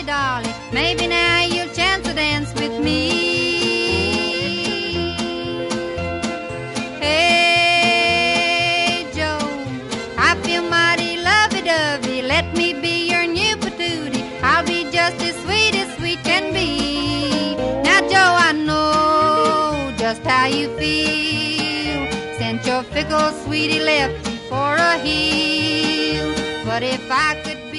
Dolly, Dolly, maybe now you'll chance to dance with me. Hey, Joe, I feel mighty lovey-dovey. Let me be your new patootie. I'll be just as sweet can be. Now, Joe, I know just how you feel since your fickle sweetie left you for a heel. But if I could